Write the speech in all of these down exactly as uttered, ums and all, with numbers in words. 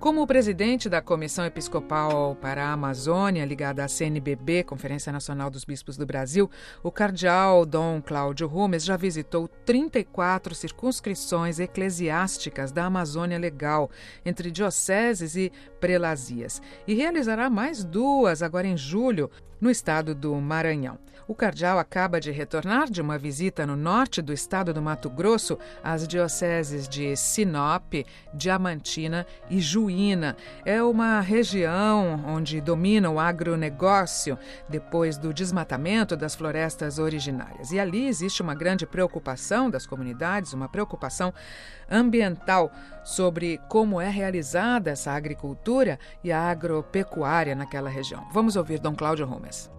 Como presidente da Comissão Episcopal para a Amazônia, ligada à C N B B, Conferência Nacional dos Bispos do Brasil, o cardeal Dom Cláudio Rumes já visitou trinta e quatro circunscrições eclesiásticas da Amazônia Legal, entre dioceses e prelazias, e realizará mais duas agora em julho, no estado do Maranhão. O cardeal acaba de retornar de uma visita no norte do estado do Mato Grosso, às dioceses de Sinop, Diamantina e Juína. É uma região onde domina o agronegócio depois do desmatamento das florestas originárias. E ali existe uma grande preocupação das comunidades, uma preocupação ambiental sobre como é realizada essa agricultura e a agropecuária naquela região. Vamos ouvir Dom Cláudio Rumes.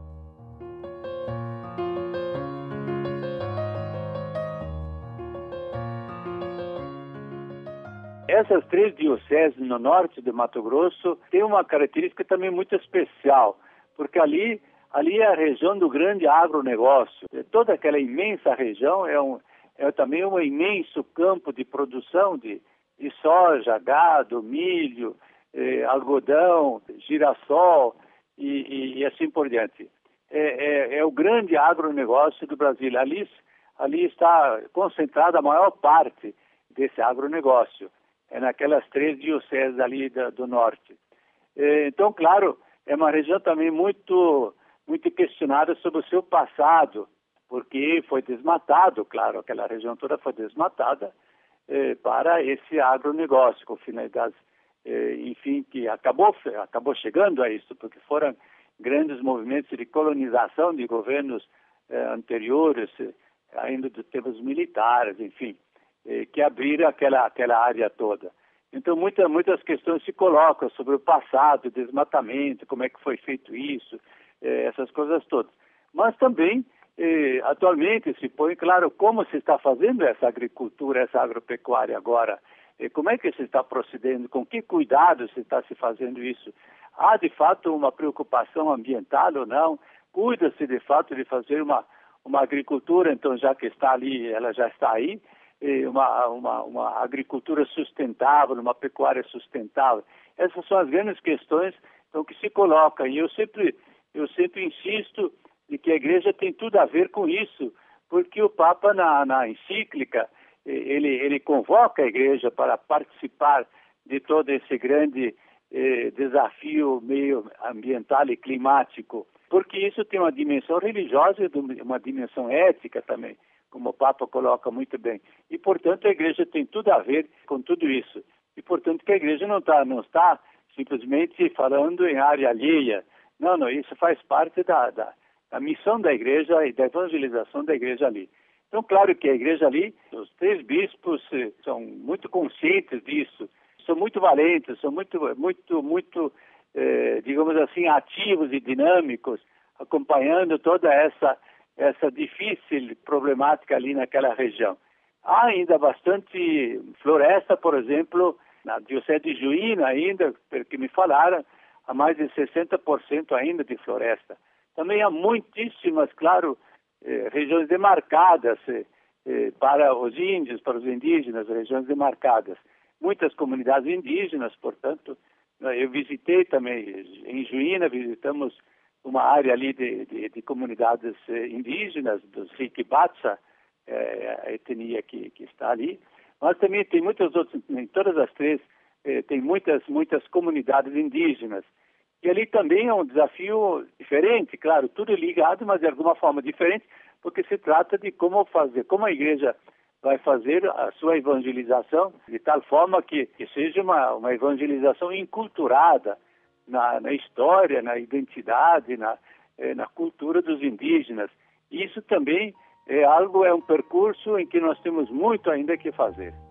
Essas três dioceses no norte do Mato Grosso têm uma característica também muito especial, porque ali, ali é a região do grande agronegócio. Toda aquela imensa região é, um, é também um imenso campo de produção de, de soja, gado, milho, eh, algodão, girassol e, e, e assim por diante. É, é, é o grande agronegócio do Brasil. Ali, ali está concentrada a maior parte desse agronegócio. É naquelas três dioceses ali da, do norte. É, então, claro, é uma região também muito, muito questionada sobre o seu passado, porque foi desmatado, claro, aquela região toda foi desmatada é, para esse agronegócio, com finalidades, é, enfim, que acabou, acabou chegando a isso, porque foram grandes movimentos de colonização de governos é, anteriores, ainda dos tempos militares, enfim, que abriram aquela, aquela área toda. Então, muita, muitas questões se colocam sobre o passado, o desmatamento, como é que foi feito isso, eh, essas coisas todas. Mas também, eh, atualmente, se põe claro como se está fazendo essa agricultura, essa agropecuária agora, eh, como é que se está procedendo, com que cuidado se está se fazendo isso. Há, de fato, uma preocupação ambiental ou não? Cuida-se, de fato, de fazer uma, uma agricultura, então, já que está ali, ela já está aí, Uma, uma, uma agricultura sustentável, uma pecuária sustentável. Essas são as grandes questões então, que se colocam. E eu sempre, eu sempre insisto de que a igreja tem tudo a ver com isso, porque o Papa, na, na encíclica, ele, ele convoca a igreja para participar de todo esse grande eh, desafio meio ambiental e climático, porque isso tem uma dimensão religiosa e uma dimensão ética também, como o Papa coloca muito bem. E, portanto, a igreja tem tudo a ver com tudo isso. E, portanto, que a igreja não está não está simplesmente falando em área alheia. Não, não, isso faz parte da, da, da missão da igreja e da evangelização da igreja ali. Então, claro que a igreja ali, os três bispos são muito conscientes disso, são muito valentes, são muito, muito, muito, eh, digamos assim, ativos e dinâmicos, acompanhando toda essa essa difícil problemática ali naquela região. Há ainda bastante floresta, por exemplo, na diocese de Juína ainda, pelo que me falaram, há mais de sessenta por cento ainda de floresta. Também há muitíssimas, claro, eh, regiões demarcadas eh, para os índios, para os indígenas, regiões demarcadas. Muitas comunidades indígenas, portanto, eu visitei também em Juína, visitamos uma área ali de, de, de comunidades eh, indígenas, dos Riquibatsa, eh, a etnia que, que está ali, mas também tem muitas outras, em todas as três, eh, tem muitas, muitas comunidades indígenas. E ali também é um desafio diferente, claro, tudo ligado, mas de alguma forma diferente, porque se trata de como fazer, como a igreja vai fazer a sua evangelização de tal forma que, que seja uma, uma evangelização enculturada, Na, na história, na identidade, na, eh, na cultura dos indígenas. Isso também é algo, é um percurso em que nós temos muito ainda que fazer.